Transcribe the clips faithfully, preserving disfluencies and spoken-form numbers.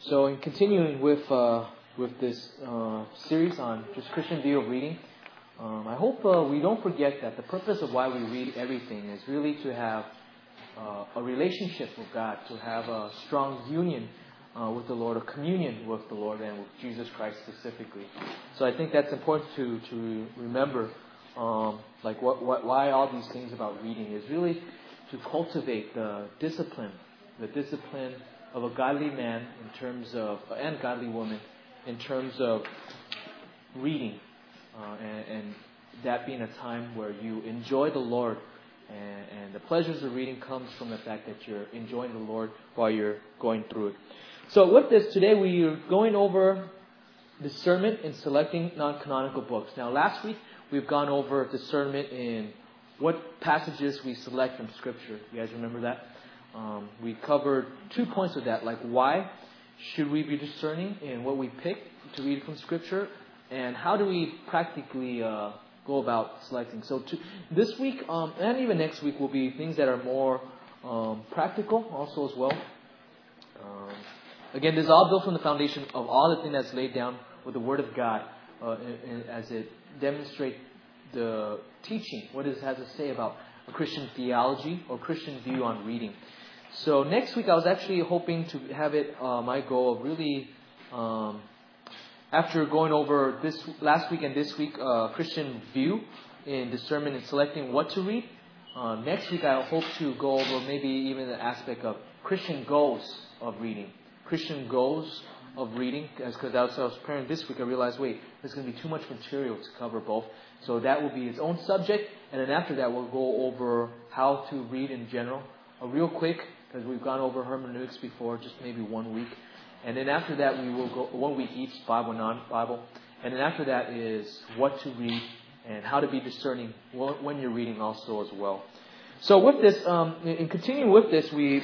So, in continuing with uh, with this uh, series on just Christian view of reading, um, I hope uh, we don't forget that the purpose of why we read everything is really to have uh, a relationship with God, to have a strong union uh, with the Lord, a communion with the Lord and with Jesus Christ specifically. So, I think that's important to to remember. Um, like what, what why all these things about reading is really to cultivate the discipline, the discipline of a godly man in terms of, and godly woman in terms of reading, uh, and, and that being a time where you enjoy the Lord, and, and the pleasures of reading comes from the fact that you're enjoying the Lord while you're going through it. So with this, today we are going over discernment in selecting non-canonical books. Now last week we've gone over discernment in what passages we select from Scripture. You guys remember that? Um, we covered two points of that, like why should we be discerning in what we pick to read from Scripture, and how do we practically uh, go about selecting. So to, this week, um, and even next week, will be things that are more um, practical also as well. Um, again, this is all built from the foundation of all the things that's laid down with the Word of God uh, in, in, as it demonstrates the teaching, what it has to say about a Christian theology or Christian view on reading. So next week I was actually hoping to have it, uh, my goal of really, um, after going over this last week and this week, uh, Christian view in discernment and selecting what to read. Uh, next week I hope to go over maybe even the aspect of Christian goals of reading. Christian goals of reading, because as I was preparing this week I realized, wait, there's going to be too much material to cover both. So that will be its own subject, and then after that we'll go over how to read in general. Uh, real quick, because we've gone over hermeneutics before, just maybe one week. And then after that we will go one week each, Bible, non-Bible. And then after that is what to read and how to be discerning when you're reading also as well. So with this, um, in continuing with this, we,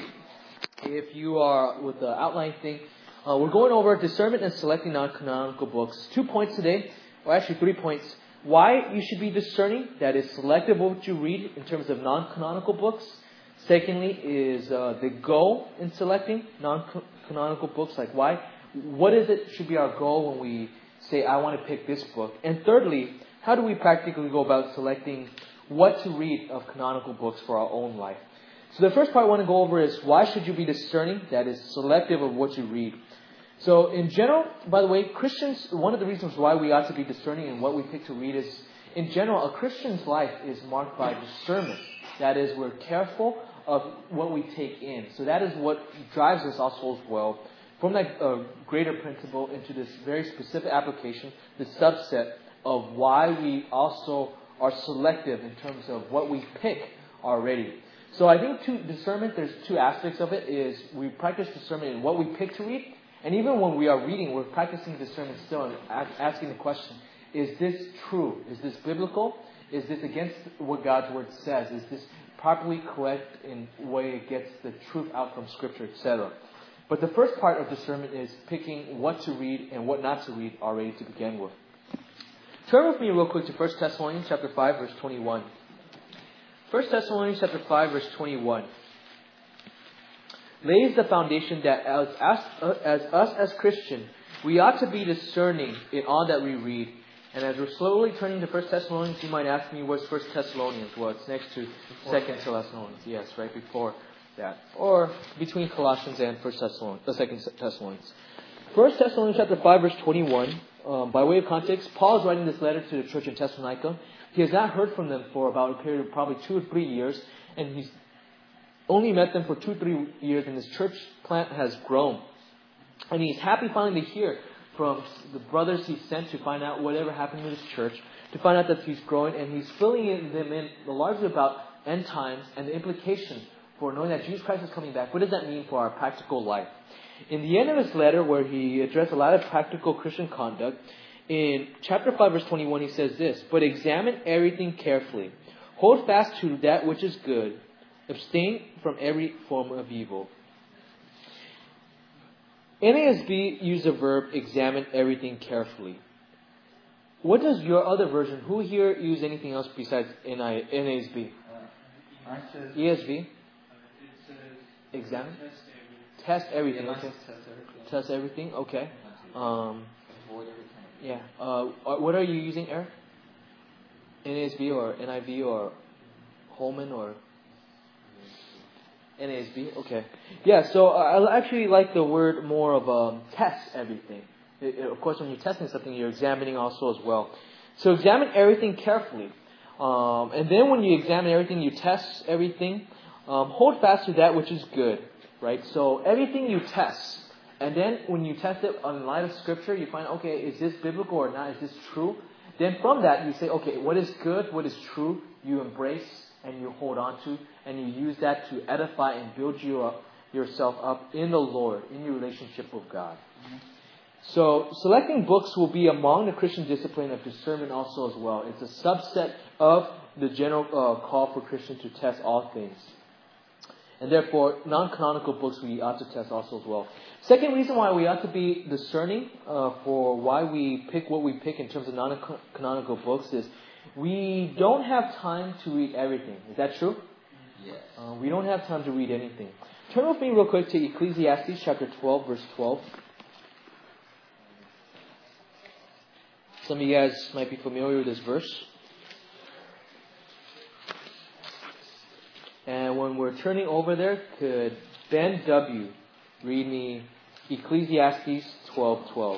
if you are with the outline thing, uh, we're going over discernment and selecting non-canonical books. Two points today, or actually three points. Why you should be discerning, that is selective what you read in terms of non-canonical books. Secondly is uh, the goal in selecting non-canonical books, like why, what is it should be our goal when we say, I want to pick this book. And thirdly, how do we practically go about selecting what to read of canonical books for our own life. So the first part I want to go over is why should you be discerning, that is selective of what you read. So in general, by the way, Christians, one of the reasons why we ought to be discerning in what we pick to read is, in general, a Christian's life is marked by discernment. That is, we're careful of what we take in. So that is what drives us also as well. From that uh, greater principle into this very specific application, the subset of why we also are selective in terms of what we pick already. So I think to discernment, there's two aspects of it. Is we practice discernment in what we pick to read. And even when we are reading, we're practicing discernment still and asking the question, is this true? Is this biblical? Is this against what God's Word says? Is this properly correct in the way it gets the truth out from Scripture, et cetera? But the first part of discernment is picking what to read and what not to read already to begin with. Turn with me real quick to First Thessalonians chapter five, verse twenty-one. First Thessalonians chapter five, verse twenty-one. Lays the foundation that as, as, as us as Christians, we ought to be discerning in all that we read. And as we're slowly turning to First Thessalonians, you might ask me what's First Thessalonians? Well, it's next to Second Thessalonians. Yes, right before that. Or between Colossians and First Thessalonians, the Second Thessalonians. First Thessalonians chapter five, verse twenty-one. Um, by way of context, Paul is writing this letter to the church in Thessalonica. He has not heard from them for about a period of probably two or three years, and he's only met them for two or three years, and his church plant has grown. And he's happy finally to hear from the brothers he sent to find out whatever happened to his church, to find out that he's growing, and he's filling in them in largely about end times and the implications for knowing that Jesus Christ is coming back. What does that mean for our practical life? In the end of his letter, where he addressed a lot of practical Christian conduct, in chapter five, verse twenty-one, he says this, "But examine everything carefully. Hold fast to that which is good. Abstain from every form of evil." N A S B used the verb examine everything carefully. What does your other version, who here use anything else besides N A S B? Uh, E S V? It says Examine? test everything. Yeah, Okay. test everything. Test everything. Okay. Um, Avoid everything. yeah. Uh, what are you using, Eric? N A S B or N I V or Holman or N A S B? Okay. Yeah. So I actually like the word more of um, test everything. It, it, of course, when you're testing something, you're examining also as well. So examine everything carefully. Um, and then when you examine everything, you test everything. Um, hold fast to that which is good, right? So everything you test, and then when you test it in light of Scripture, you find, okay, is this biblical or not? Is this true? Then from that, you say, okay, what is good, what is true, you embrace and you hold on to, and you use that to edify and build you up, yourself up in the Lord, in your relationship with God. Mm-hmm. So, selecting books will be among the Christian discipline of discernment also as well. It's a subset of the general uh, call for Christians to test all things. And therefore, non-canonical books we ought to test also as well. Second reason why we ought to be discerning uh, for why we pick what we pick in terms of non-canonical books is we don't have time to read everything. Is that true? Yes. Uh, we don't have time to read anything. Turn with me real quick to Ecclesiastes chapter twelve, verse twelve. Some of you guys might be familiar with this verse. And when we're turning over there, could Ben W. read me Ecclesiastes twelve twelve?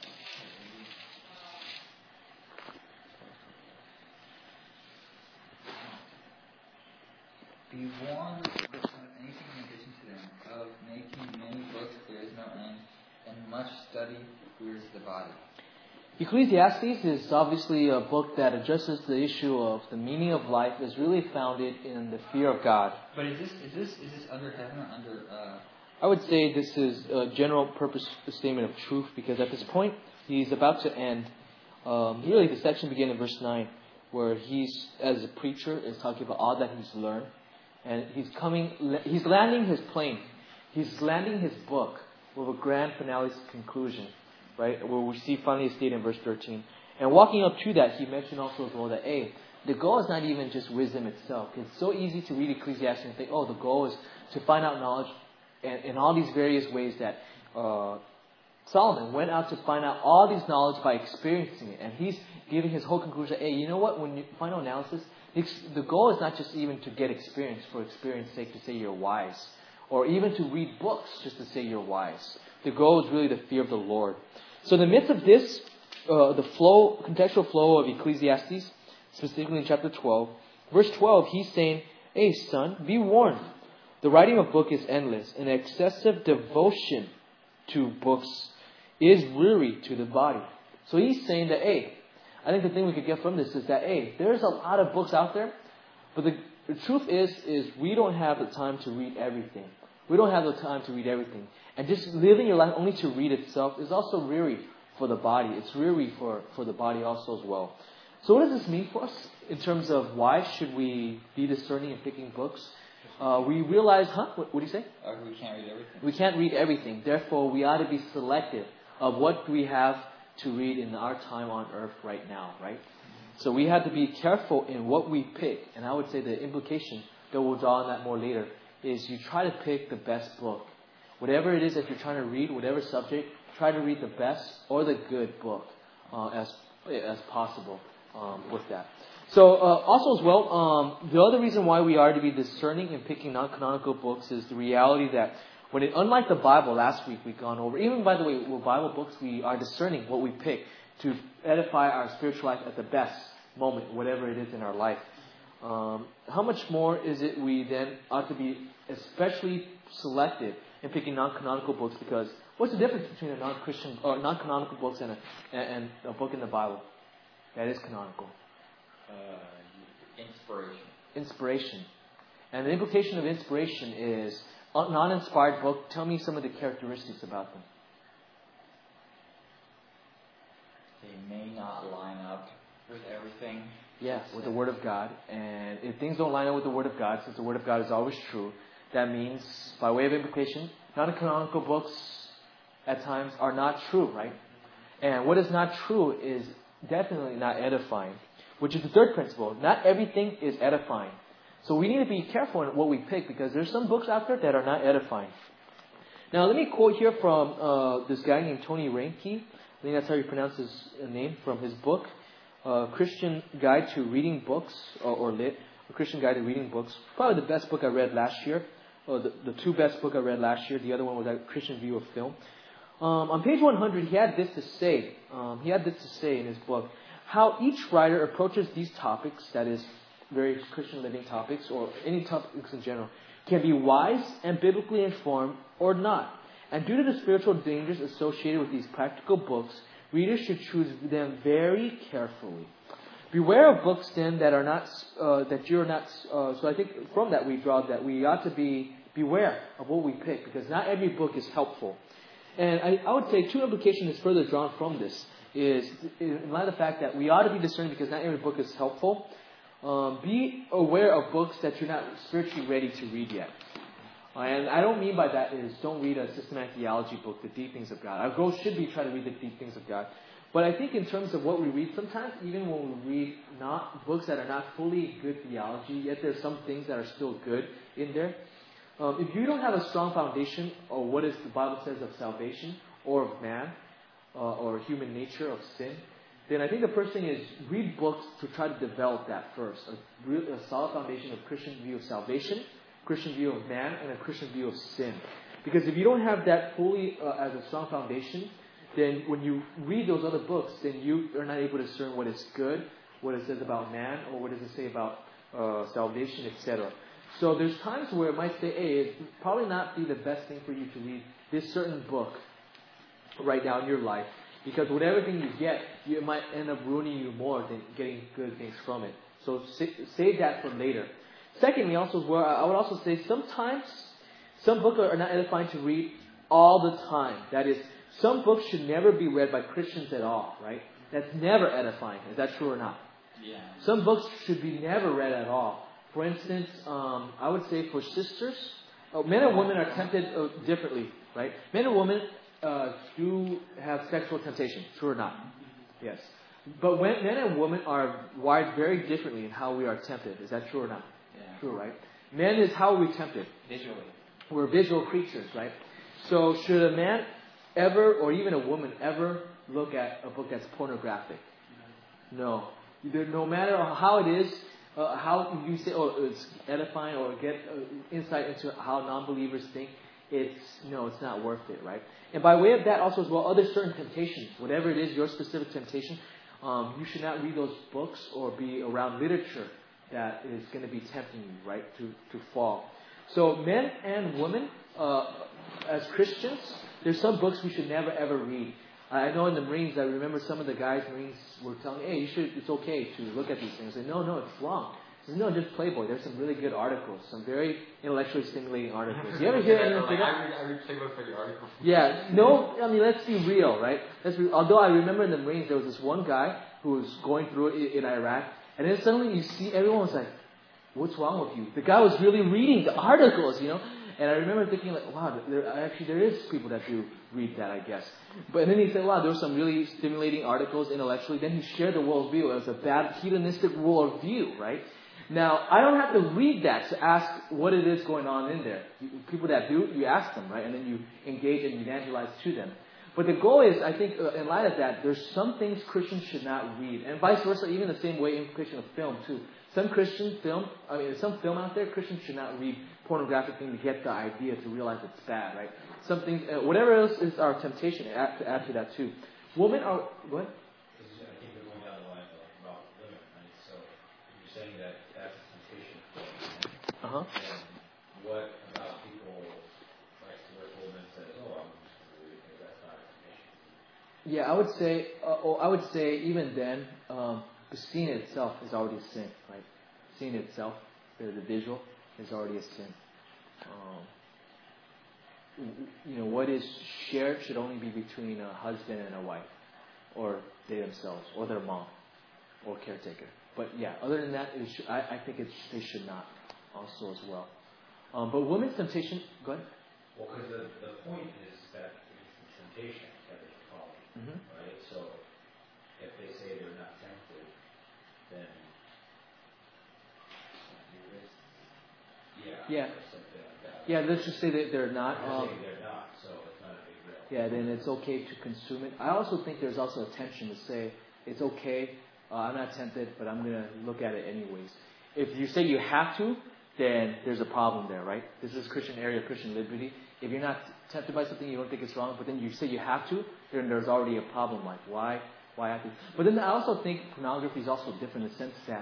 Be warned without anything in addition to them, of making many books there is no end, and much study wears the body. Ecclesiastes is obviously a book that addresses the issue of the meaning of life is really founded in the fear of God. But is this is this is this under heaven or under? Uh... I would say this is a general purpose statement of truth because at this point he's about to end. Um, really, the section begins in verse nine, where he's as a preacher is talking about all that he's learned, and he's coming. He's landing his plane. He's landing his book with a grand finale conclusion. Right, where we see finally stated in verse thirteen. And walking up to that, he mentioned also as well that, hey, the goal is not even just wisdom itself. It's so easy to read Ecclesiastes and think, oh, the goal is to find out knowledge and in all these various ways that uh, Solomon went out to find out all these knowledge by experiencing it. And he's giving his whole conclusion, hey, you know what, when you final analysis, the goal is not just even to get experience for experience's sake to say you're wise, or even to read books just to say you're wise. The goal is really the fear of the Lord. So in the midst of this, uh, the flow, contextual flow of Ecclesiastes, specifically in chapter twelve, verse twelve, he's saying, hey son, be warned. The writing of book is endless, and excessive devotion to books is weary to the body. So he's saying that, hey, I think the thing we could get from this is that, hey, there's a lot of books out there, but the, the truth is, is we don't have the time to read everything. We don't have the time to read everything. And just living your life only to read itself is also weary for the body. It's weary for, for the body also as well. So what does this mean for us in terms of why should we be discerning and picking books? Uh, we realize, huh? What, what do you say? Uh, we can't read everything. We can't read everything. Therefore, we ought to be selective of what we have to read in our time on earth right now, right? So we have to be careful in what we pick. And I would say the implication, that we'll draw on that more later, is you try to pick the best book. Whatever it is that you're trying to read, whatever subject, try to read the best or the good book uh, as as possible um, with that. So uh, also as well, um, the other reason why we are to be discerning in picking non-canonical books is the reality that when it, unlike the Bible, last week we've gone over, even by the way, with Bible books, we are discerning what we pick to edify our spiritual life at the best moment, whatever it is in our life. Um, how much more is it we then ought to be especially selective in picking non-canonical books? Because what's the difference between a non-Christian or non-canonical books and a, and a book in the Bible that is canonical? Uh, inspiration. Inspiration. And the implication of inspiration is a non-inspired book. Tell me some of the characteristics about them. They may not line up with everything. Yeah, with the Word of God. And if things don't line up with the Word of God, since the Word of God is always true, that means, by way of implication, non-canonical books at times are not true, right? And what is not true is definitely not edifying, which is the third principle. Not everything is edifying. So we need to be careful in what we pick because there's some books out there that are not edifying. Now, let me quote here from uh, this guy named Tony Reinke. I think that's how you pronounce his name, from his book, uh, Christian Guide to Reading Books, or, or Lit, A Christian Guide to Reading Books. Probably the best book I read last year. Or the, the two best book I read last year. The other one was A Christian View of Film. Um, on page one hundred, he had this to say. Um, he had this to say in his book. How each writer approaches these topics, that is, very Christian living topics, or any topics in general, can be wise and biblically informed or not. And due to the spiritual dangers associated with these practical books, readers should choose them very carefully. Beware of books then that are not, uh, that you're not, uh, so I think from that we draw that we ought to be beware of what we pick, because not every book is helpful. And I, I would say two implications is further drawn from this is, in light of the fact that we ought to be discerning because not every book is helpful. Um, be aware of books that you're not spiritually ready to read yet. And I don't mean by that is don't read a systematic theology book, the deep things of God. Our goal should be try to read the deep things of God. But I think in terms of what we read, sometimes even when we read not books that are not fully good theology, yet there's some things that are still good in there. Um, if you don't have a strong foundation of what is the Bible says of salvation or of man uh, or human nature of sin, then I think the first thing is read books to try to develop that first. A, real, a solid foundation of Christian view of salvation, Christian view of man, and a Christian view of sin. Because if you don't have that fully uh, as a strong foundation, then when you read those other books, then you are not able to discern what is good, what it says about man, or what does it say about uh, salvation, et cetera. So there's times where it might say, hey, it's probably not be the best thing for you to read this certain book right now in your life. Because with everything you get, you might end up ruining you more than getting good things from it. So save that for later. Secondly, also, where I would also say sometimes some books are not edifying to read all the time. That is, some books should never be read by Christians at all, right? That's never edifying. Is that true or not? Yeah. Some books should be never read at all. For instance, um, I would say for sisters, uh, men and women are tempted uh, differently, right? Men and women uh, do have sexual temptation, true or not? Yes. But when men and women are wired very differently in how we are tempted. Is that true or not? Yeah. True, right? Men is how we're tempted. Visually. We're visual creatures, right? So should a man ever, or even a woman ever, look at a book that's pornographic? No. Either, no matter how it is, uh, how you say, oh, it's edifying, or get uh, insight into how non-believers think, it's, no, it's not worth it, right? And by way of that also as well, other certain temptations, whatever it is, your specific temptation, um, you should not read those books or be around literature that is going to be tempting you, right, to, to fall. So men and women, uh, as Christians, there's some books we should never ever read. I know in the Marines, I remember some of the guys, Marines, were telling me, hey, you should, it's okay to look at these things. I said, no, no, it's wrong. I said, no, just Playboy. There's some really good articles, some very intellectually stimulating articles. You ever hear anyone say that? I read, I read Playboy for the article. Yeah, no, I mean, let's be real, right? Let's be, although I remember in the Marines, there was this one guy who was going through it in Iraq, and then suddenly you see everyone was like, what's wrong with you? The guy was really reading the articles, you know? And I remember thinking like, wow, there, actually there is people that do read that, I guess. But and then he said, wow, there were some really stimulating articles intellectually. Then he shared the worldview. It was a bad hedonistic worldview, right? Now, I don't have to read that to ask what it is going on in there. People that do, you ask them, right? And then you engage and evangelize to them. But the goal is, I think, uh, in light of that, there's some things Christians should not read. And vice versa, even the same way implication of film, too. Some Christian film, I mean, some film out there, Christians should not read pornographic thing to get the idea, to realize it's bad, right? Something, uh, whatever else is our temptation, add, to add to that, too. Women are, what? I think we're going down the line of, about women, right? So you're saying that that's a temptation for men. Uh-huh. And what about people like to work women says, oh, I'm just going to read because that's not a temptation. Yeah, I would say, uh, oh, I would say even then, um, the scene itself is already a sin, right? Scene itself, the, the visual, is already a sin. Um, you know, what is shared should only be between a husband and a wife, or they themselves, or their mom, or caretaker. But yeah, other than that, it should, I, I think it's, they should not also as well. Um, but women's temptation, go ahead. Well, because the, the point is that it's the temptation that is the problem, Mm-hmm. right? So if they say they're not tempted, then yeah, Yeah. or something like that. Yeah, let's just say that they're not. They're Um, saying they're not. So yeah, then it's okay to consume it. I also think there's also a tension to say it's okay. Uh, I'm not tempted, but I'm gonna look at it anyways. If you say you have to, then there's a problem there, right? This is Christian area, Christian liberty. If you're not tempted by something, you don't think it's wrong, but then you say you have to, then there's already a problem. Like, why? Why have to? But then I also think pornography is also different in the sense that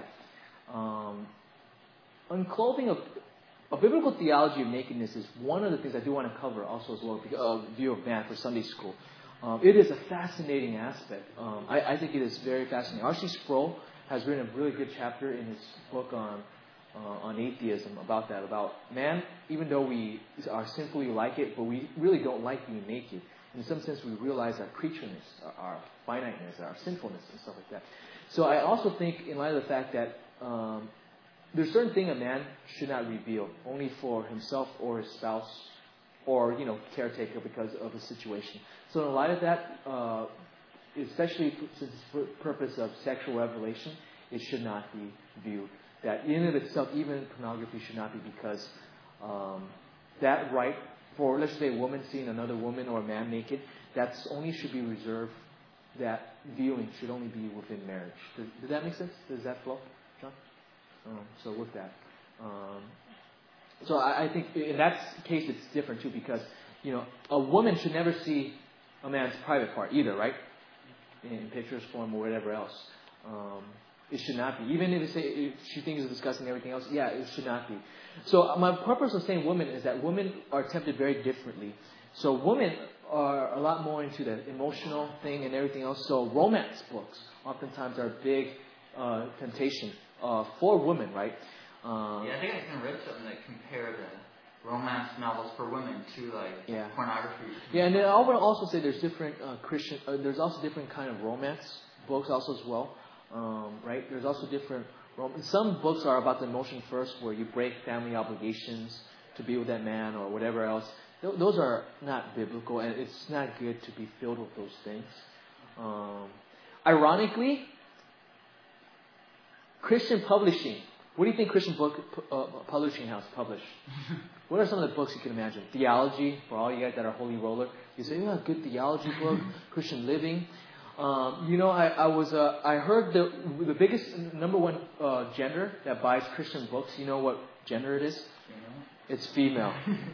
um, unclothing of a biblical theology of nakedness is one of the things I do want to cover also as well, a uh, view of man for Sunday school. Um, it is a fascinating aspect. Um, I, I think it is very fascinating. R C Sproul has written a really good chapter in his book on uh, on atheism about that, about man, even though we are sinfully like it, but we really don't like being naked. In some sense, we realize our creatureness, our, our finiteness, our sinfulness, and stuff like that. So I also think, in light of the fact that um, there's certain thing a man should not reveal, only for himself or his spouse, or you know, caretaker because of a situation. So in light of that, uh, especially since the purpose of sexual revelation, it should not be viewed. That in and of itself, even pornography should not be, because um, that right for, let's say, a woman seeing another woman or a man naked, that's only should be reserved. That viewing should only be within marriage. Does, does that make sense? Does that flow, John? Um, so with that, um, so I, I think in that case it's different too, because you know a woman should never see a man's private part either, right? In, in pictures form or whatever else. Um, it should not be. Even if, it's, if she thinks it's disgusting and everything else, yeah, it should not be. So my purpose of saying women is that women are tempted very differently. So women are a lot more into the emotional thing and everything else. So romance books oftentimes are a big uh, temptation uh, for women, right? Um, yeah, I think I kind of read something that compared the romance novels for women to like yeah. pornography. Yeah, and then I would also say there's different uh, Christian. Uh, there's also different kind of romance books also as well, um, right? There's also different. Rom- Some books are about the emotion first, where you break family obligations to be with that man or whatever else. Th- those are not biblical, and it's not good to be filled with those things. Um, ironically, Christian publishing. What do you think Christian book uh, publishing house publish? What are some of the books you can imagine? Theology, for all you guys that are holy roller. You say, yeah, good theology book, Christian living. Um, you know, I, I was uh, I heard the the biggest number one uh, gender that buys Christian books. You know what gender it is? It's female.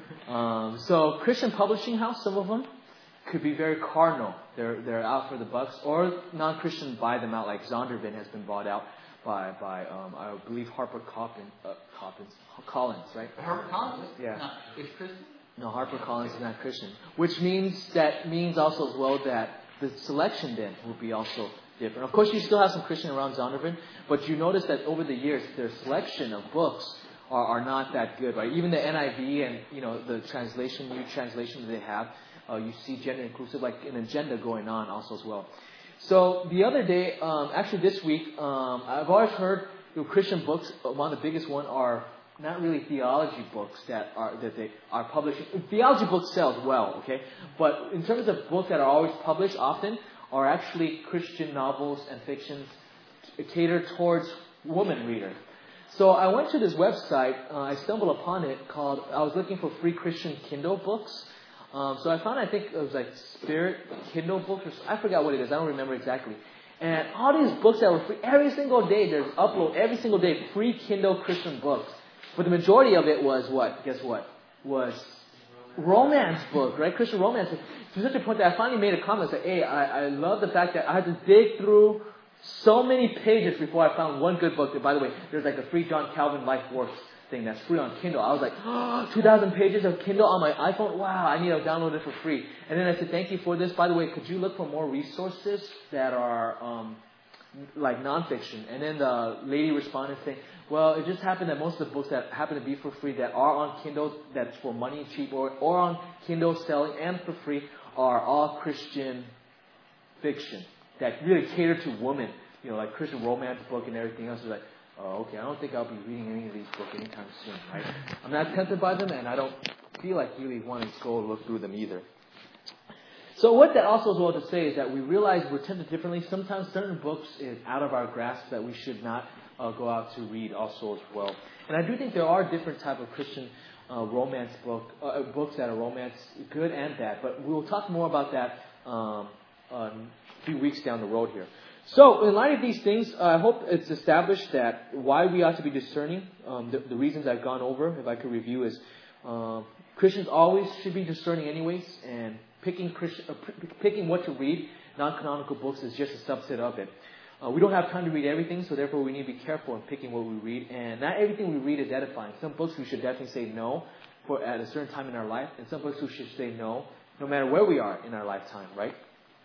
um, so Christian publishing house, some of them could be very carnal. They're they're out for the bucks, or non-Christian buy them out. Like Zondervan has been bought out by by um, I believe Harper Coppin, uh, Coppins, Collins, right? Harper Collins, yeah, not, is Christian. No, Harper Collins is not Christian, which means that means also as well that the selection then will be also different. Of course, you still have some Christian around Zondervan, but you notice that over the years, their selection of books are, are not that good, right? Even the N I V and you know the translation, new translation that they have, uh, you see gender inclusive, like an agenda going on also as well. So the other day, um, actually this week, um, I've always heard you know, Christian books. One of the biggest one are not really theology books that are that they are publishing. Theology books sells well, okay, but in terms of books that are always published, often are actually Christian novels and fictions catered towards woman reader. So I went to this website. Uh, I stumbled upon it called. I was looking for free Christian Kindle books. Um, so I found, I think it was like Spirit Kindle books, or I forgot what it is. I don't remember exactly. And all these books that were free, every single day, there's upload, every single day, free Kindle Christian books. But the majority of it was what? Guess what? Was romance book, right? Christian romance. To such a point that I finally made a comment. I said, hey, I, I love the fact that I had to dig through so many pages before I found one good book. And by the way, there's like a free John Calvin Life Works thing that's free on Kindle. I was like, oh, two thousand pages of Kindle on my iPhone. Wow, I need to download it for free. And then I said, thank you for this. By the way, could you look for more resources that are um, like nonfiction? And then the lady responded saying, well, it just happened that most of the books that happen to be for free that are on Kindle, that's for money cheap, or, or on Kindle selling and for free, are all Christian fiction that really cater to women. You know, like Christian romance book and everything else. Is like, oh, okay, I don't think I'll be reading any of these books anytime soon, right? I'm not tempted by them, and I don't feel like really wanting to go look through them either. So what that also is well to say is that we realize we're tempted differently. Sometimes certain books is out of our grasp that we should not uh, go out to read also as well. And I do think there are different type of Christian uh, romance book, uh, books that are romance, good and bad. But we'll talk more about that um, a few weeks down the road here. So, in light of these things, uh, I hope it's established that why we ought to be discerning. Um, the, the reasons I've gone over, if I could review, is uh, Christians always should be discerning anyways, and picking Christian, uh, p- picking what to read, non-canonical books, is just a subset of it. Uh, we don't have time to read everything, so therefore we need to be careful in picking what we read. And not everything we read is edifying. Some books we should definitely say no for at a certain time in our life, and some books we should say no, no matter where we are in our lifetime, right?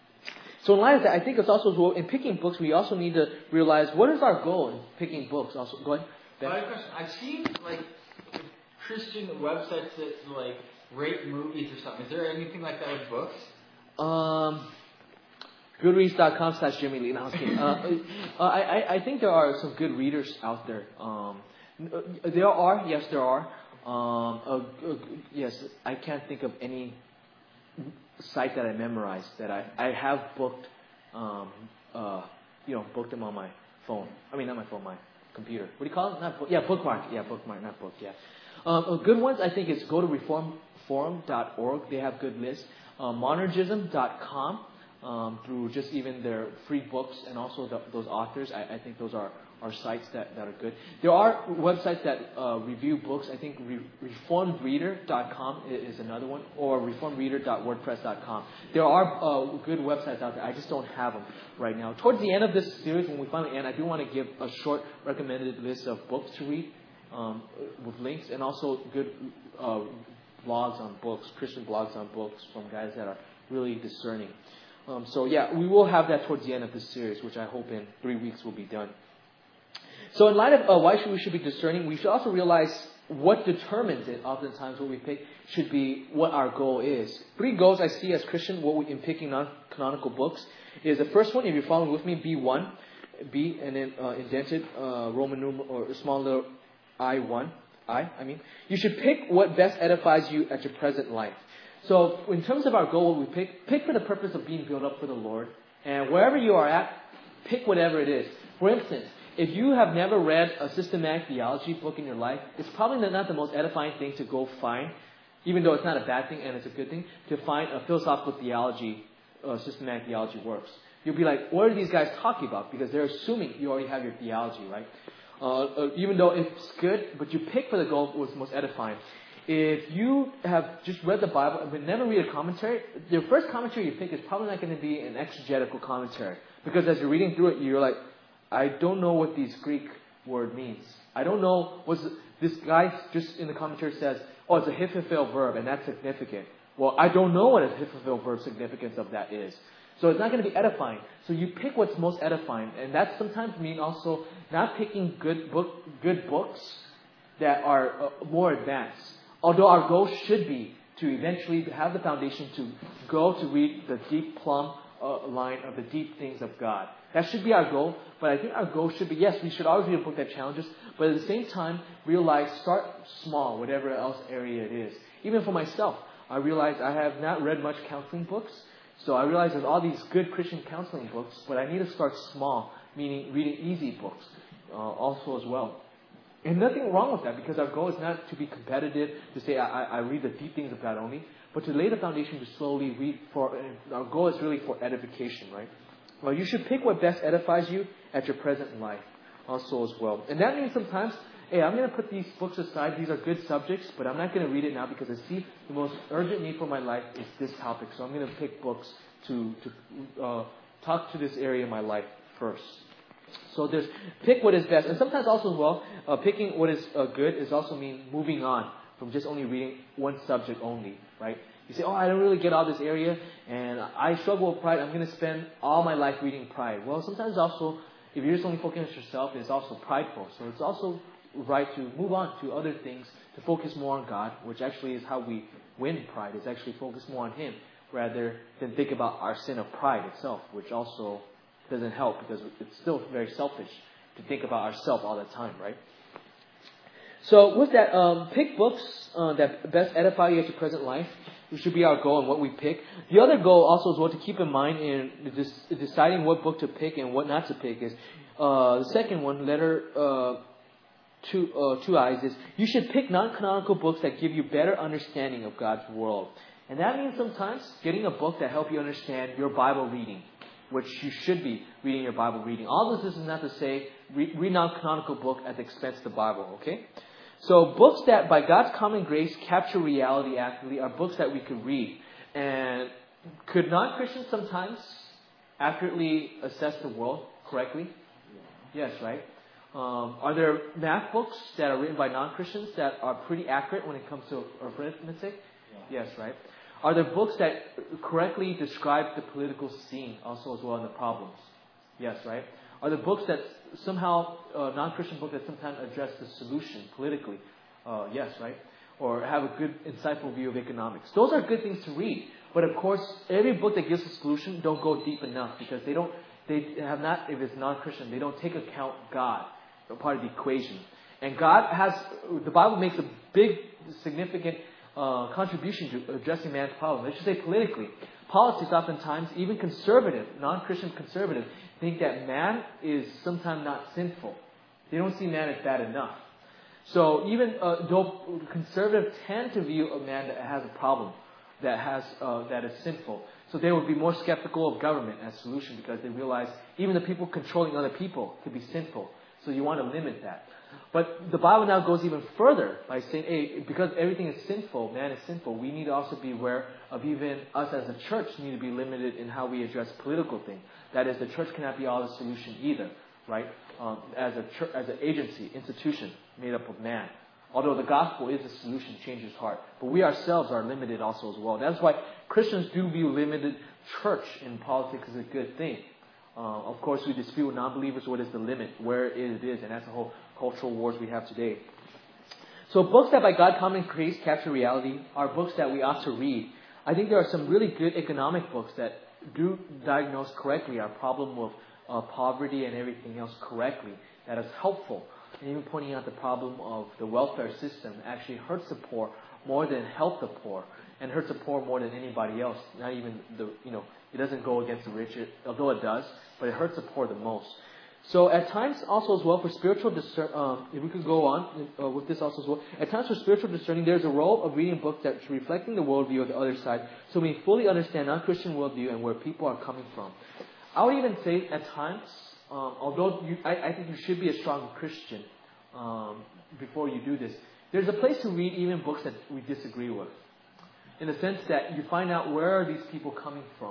So in light of that, I think it's also, well, in picking books, we also need to realize what is our goal in picking books. Also, go ahead. Ben? I have a question. I've seen like Christian websites that like rate movies or something. Is there anything like that with books? Um, Goodreads.com slash Jimmy Lee. No, I was kidding. Uh, uh, I, I think there are some good readers out there. Um, there are, yes, there are. Um, uh, uh, yes, I can't think of any site that I memorized that I, I have booked, um, uh, you know, booked them on my phone. I mean, not my phone, my computer. What do you call it? Not book, yeah, bookmark. Yeah, bookmark, not book. Yeah. Um, uh, good ones, I think, is go to reform forum dot org. They have good lists. Uh, monergism dot com. Um, through just even their free books and also the, those authors. I, I think those are, are sites that, that are good. There are websites that uh, review books. I think re- reformed reader dot com is another one, or reformed reader dot wordpress dot com. There are uh, good websites out there. I just don't have them right now. Towards the end of this series, when we finally end, I do want to give a short recommended list of books to read um, with links, and also good uh, blogs on books, Christian blogs on books from guys that are really discerning. Um, so yeah, we will have that towards the end of this series, which I hope in three weeks will be done. So in light of uh, why should we should be discerning, we should also realize what determines it. Oftentimes, what we pick should be what our goal is. Three goals I see as Christian, what we in picking non-canonical books is the first one. If you're following with me, B one, B and then uh, indented uh, Roman numeral or small little I one, I. I mean, you should pick what best edifies you at your present life. So in terms of our goal, we pick pick for the purpose of being built up for the Lord. And wherever you are at, pick whatever it is. For instance, if you have never read a systematic theology book in your life, it's probably not the most edifying thing to go find, even though it's not a bad thing and it's a good thing, to find a philosophical theology, uh, systematic theology works. You'll be like, what are these guys talking about? Because they're assuming you already have your theology, right? Uh, uh, even though it's good, but you pick for the goal what's most edifying. If you have just read the Bible but never read a commentary, your first commentary you pick is probably not going to be an exegetical commentary. Because as you're reading through it, you're like, I don't know what this Greek word means. I don't know what's this guy just in the commentary says, oh, it's a hiphil verb and that's significant. Well, I don't know what a hiphil verb significance of that is. So it's not going to be edifying. So you pick what's most edifying, and that sometimes means also not picking good book, good books that are uh, more advanced. Although our goal should be to eventually have the foundation to go to read the deep plumb uh, line of the deep things of God. That should be our goal. But I think our goal should be, yes, we should always read a book that challenges, but at the same time, realize, start small, whatever else area it is. Even for myself, I realize I have not read much counseling books. So I realize there's all these good Christian counseling books, but I need to start small, meaning reading easy books uh, also as well. And nothing wrong with that, because our goal is not to be competitive, to say I, I read the deep things of God only, but to lay the foundation to slowly read for, and our goal is really for edification, right? Well, you should pick what best edifies you at your present life also as well. And that means sometimes, hey, I'm going to put these books aside. These are good subjects, but I'm not going to read it now because I see the most urgent need for my life is this topic. So I'm going to pick books to, to uh, talk to this area of my life first. So there's pick what is best. And sometimes also as well, uh, picking what is uh, good is also mean moving on from just only reading one subject only, right? You say, oh, I don't really get all this area, and I struggle with pride. I'm going to spend all my life reading pride. Well, sometimes also, if you're just only focusing on yourself, it's also prideful. So it's also right to move on to other things, to focus more on God, which actually is how we win pride, is actually focus more on Him, rather than think about our sin of pride itself, which also doesn't help because it's still very selfish to think about ourselves all the time, right? So with that, um, pick books uh, that best edify you at your present life. It should be our goal and what we pick. The other goal also is what to keep in mind in this, deciding what book to pick and what not to pick is uh, the second one, letter uh, two, uh, two eyes is you should pick non-canonical books that give you better understanding of God's world. And that means sometimes getting a book that help you understand your Bible reading, which you should be reading your Bible reading. All of this is not to say read, read non-canonical book at the expense of the Bible, okay? So books that by God's common grace capture reality accurately are books that we could read. And could non-Christians sometimes accurately assess the world correctly? Yes, right? Um, are there math books that are written by non-Christians that are pretty accurate when it comes to arithmetic? Yeah. Yes, right? Are there books that correctly describe the political scene also as well and the problems? Yes, right? Are there books that somehow, uh, non-Christian books that sometimes address the solution politically? Uh, yes, right? Or have a good, insightful view of economics. Those are good things to read. But of course, every book that gives a solution don't go deep enough because they don't, they have not, if it's non-Christian, they don't take account God, part of the equation. And God has, the Bible makes a big, significant uh, contribution to addressing man's problem. Let's just say politically. Politics oftentimes, even conservative, non-Christian conservative, think that man is sometimes not sinful. They don't see man as bad enough. So even uh, though conservatives tend to view a man that has a problem, that has uh, that is sinful, so they would be more skeptical of government as a solution because they realize even the people controlling other people could be sinful. So you want to limit that. But the Bible now goes even further by saying, hey, because everything is sinful, man is sinful, we need to also be aware of even us as a church need to be limited in how we address political things. That is, the church cannot be all the solution either, right? Um, as a church, as an agency, institution made up of man. Although the gospel is the solution to change his heart. But we ourselves are limited also as well. That's why Christians do view limited church in politics as a good thing. Uh, of course, we dispute with non-believers what is the limit, where it is, and that's the whole cultural wars we have today. So books that by God's common grace capture reality are books that we ought to read. I think there are some really good economic books that do diagnose correctly our problem of uh, poverty and everything else correctly. That is helpful. And even pointing out the problem of the welfare system actually hurts the poor more than help the poor, and hurts the poor more than anybody else. Not even the, you know, it doesn't go against the rich, although it does, but it hurts the poor the most. So at times also as well for spiritual discern, um, if we could go on uh, with this also as well, at times for spiritual discerning, there's a role of reading books that's reflecting the worldview of the other side, so we fully understand non-Christian worldview and where people are coming from. I would even say at times, um, although you, I, I think you should be a strong Christian um, before you do this, there's a place to read even books that we disagree with, in the sense that you find out where are these people coming from.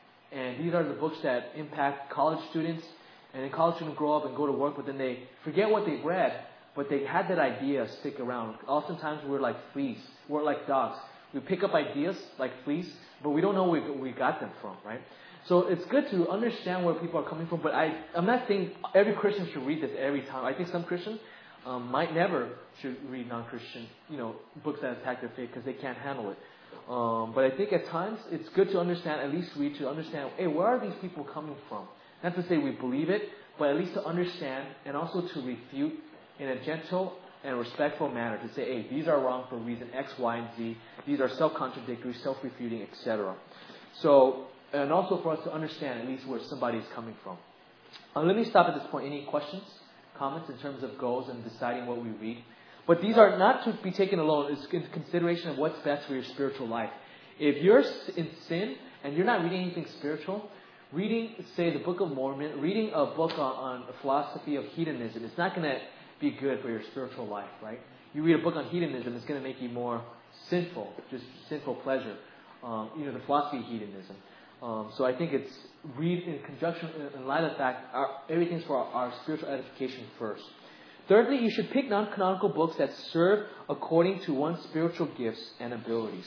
And these are the books that impact college students. And then college students grow up and go to work, but then they forget what they've read, but they had that idea stick around. Oftentimes we're like fleas. We're like dogs. We pick up ideas like fleas, but we don't know where we got them from, right? So it's good to understand where people are coming from, but I, I'm not saying every Christian should read this every time. I think some Christians um, might never should read non-Christian, you know, books that attack their faith because they can't handle it. Um, but I think at times it's good to understand, at least read to understand, hey, where are these people coming from? Not to say we believe it, but at least to understand and also to refute in a gentle and respectful manner. To say, hey, these are wrong for reason X, Y, and Z. These are self-contradictory, self-refuting, et cetera. So, and also for us to understand at least where somebody is coming from. Uh, let me stop at this point. Any questions, comments in terms of goals and deciding what we read? But these are not to be taken alone. It's in consideration of what's best for your spiritual life. If you're in sin and you're not reading anything spiritual, reading, say, the Book of Mormon, reading a book on, on the philosophy of hedonism, it's not going to be good for your spiritual life, right? You read a book on hedonism, it's going to make you more sinful, just sinful pleasure. Um, you know, the philosophy of hedonism. Um, so I think it's read in conjunction, in light of the fact, our, everything's for our, our spiritual edification first. Thirdly, you should pick non-canonical books that serve according to one's spiritual gifts and abilities.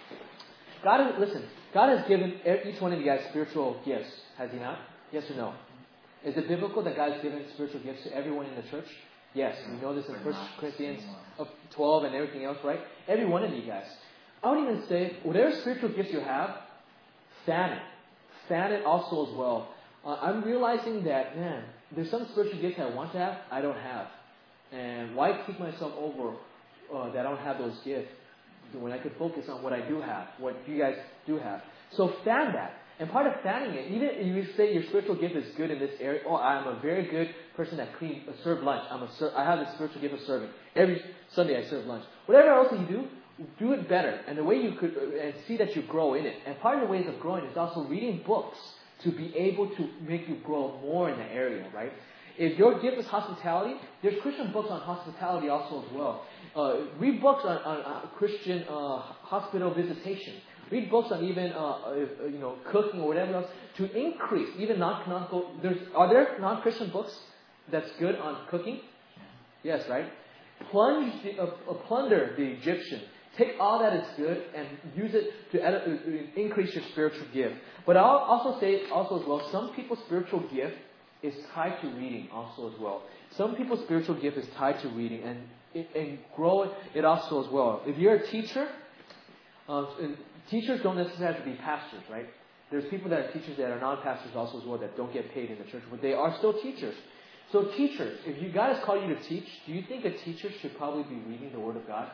God has, listen, God has given each one of you guys spiritual gifts, has He not? Yes or no? Is it biblical that God has given spiritual gifts to everyone in the church? Yes. We know this in First Corinthians twelve and everything else, right? Every one of you guys. I would even say, whatever spiritual gifts you have, fan it. Fan it also as well. Uh, I'm realizing that, man, there's some spiritual gifts I want to have, I don't have. And why keep myself over uh, that I don't have those gifts when I could focus on what I do have, what you guys do have. So fan that. And part of fanning it, even if you say your spiritual gift is good in this area, oh, I'm a very good person that clean, uh, serve lunch. I'm a ser- I have the spiritual gift of serving. Every Sunday I serve lunch. Whatever else you do, do it better. And the way you could, uh, and see that you grow in it. And part of the ways of growing is also reading books to be able to make you grow more in that area, right? If your gift is hospitality, there's Christian books on hospitality also as well. Uh, read books on, on uh, Christian uh, hospital visitation. Read books on even, uh, if, uh, you know, cooking or whatever else to increase, even non-canonical. There's, are there non-Christian books that's good on cooking? Yes, right? Plunge, the, uh, uh, plunder the Egyptian. Take all that is good and use it to edit, uh, increase your spiritual gift. But I'll also say also as well, some people's spiritual gift is tied to reading also as well. Some people's spiritual gift is tied to reading and, and grow it also as well. If you're a teacher, uh, teachers don't necessarily have to be pastors, right? There's people that are teachers that are non-pastors also as well that don't get paid in the church, but they are still teachers. So teachers, if you guys call you to teach, do you think a teacher should probably be reading the Word of God?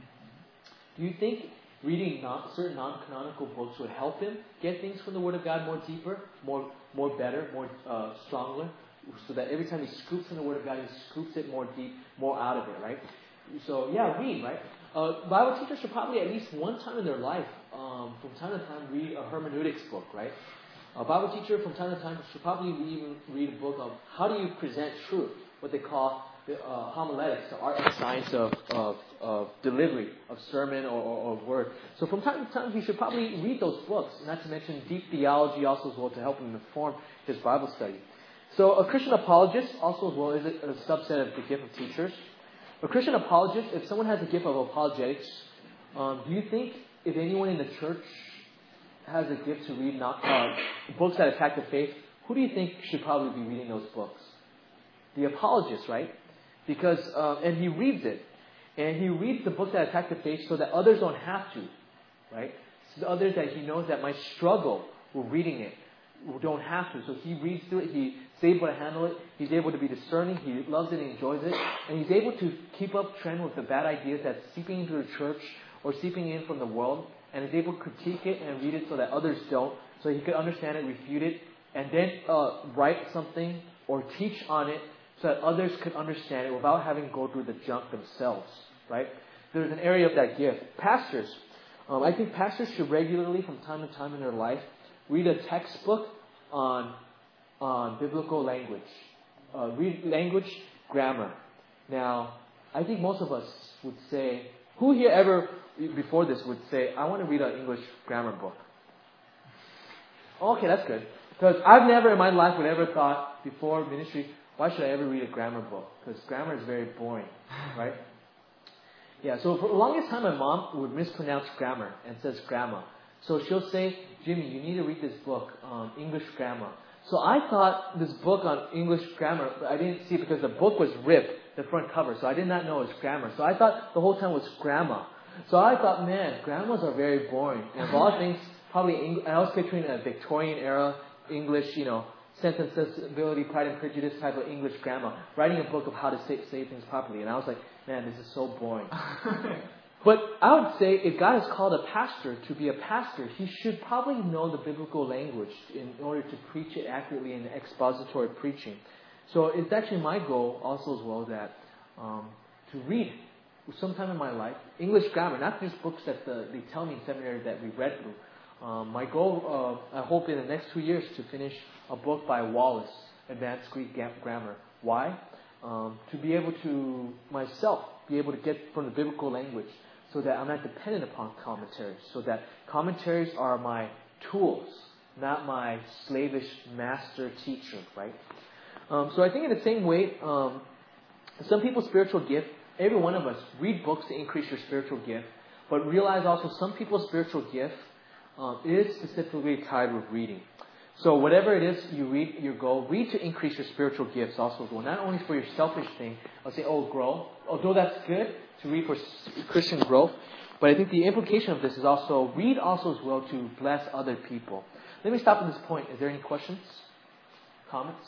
Do you think reading non, certain non-canonical books would help him get things from the Word of God more deeper, more more better, more uh, stronger, so that every time he scoops from the Word of God, he scoops it more deep, more out of it, right? So yeah, read, right? Uh, Bible teachers should probably at least one time in their life, um, from time to time, read a hermeneutics book, right? A Bible teacher from time to time should probably even read a book of how do you present truth, what they call the, uh, homiletics, the art and science of, of, of delivery, of sermon or, or, or word. So from time to time, he should probably read those books, not to mention deep theology also as well to help him inform his Bible study. So a Christian apologist also as well is a, a subset of the gift of teachers. A Christian apologist, if someone has a gift of apologetics, um, do you think if anyone in the church has a gift to read not, uh, books that attack the faith, who do you think should probably be reading those books? The apologist, right? Because, uh, and he reads it. And he reads the books that attack the faith so that others don't have to, right? So the others that he knows that might struggle with reading it don't have to. So he reads through it. He's able to handle it. He's able to be discerning. He loves it and enjoys it. And he's able to keep up trend with the bad ideas that's seeping into the church or seeping in from the world. And is able to critique it and read it so that others don't. So he could understand it, refute it, and then uh, write something or teach on it so that others could understand it without having to go through the junk themselves, right? There's an area of that gift. Pastors. Um, I think pastors should regularly, from time to time in their life, read a textbook on, on biblical language. Uh, read language grammar. Now, I think most of us would say, who here ever, before this, would say, I want to read an English grammar book? Okay, that's good. Because I've never in my life would ever thought, before ministry, why should I ever read a grammar book? Because grammar is very boring, right? Yeah, so for the longest time, my mom would mispronounce grammar and says grammar. So she'll say, Jimmy, you need to read this book, um, English grammar. So I thought this book on English grammar, but I didn't see it because the book was ripped, the front cover. So I did not know it was grammar. So I thought the whole time was grammar. So I thought, man, grammars are very boring. And of all things, probably, Eng- I was picturing a Victorian era English, you know, Sentence Sensibility, Pride and Prejudice type of English grammar, writing a book of how to say, say things properly. And I was like, man, this is so boring. But I would say if God has called a pastor to be a pastor, he should probably know the biblical language in order to preach it accurately in expository preaching. So it's actually my goal also as well that um, to read sometime in my life English grammar, not just books that the, they tell me in seminary that we read through. Um, my goal, uh, I hope in the next two years to finish a book by Wallace, Advanced Greek Grammar. Why? Um, to be able to, myself, be able to get from the biblical language so that I'm not dependent upon commentaries. So that commentaries are my tools, not my slavish master teacher, right? Um, so I think in the same way, um, some people's spiritual gift, every one of us, read books to increase your spiritual gift, but realize also some people's spiritual gift um, is specifically tied with reading. So whatever it is you read, your goal, read to increase your spiritual gifts also as well. Not only for your selfish thing, I'll say, oh, grow. Although that's good to read for Christian growth, but I think the implication of this is also, read also as well to bless other people. Let me stop at this point. Is there any questions? Comments?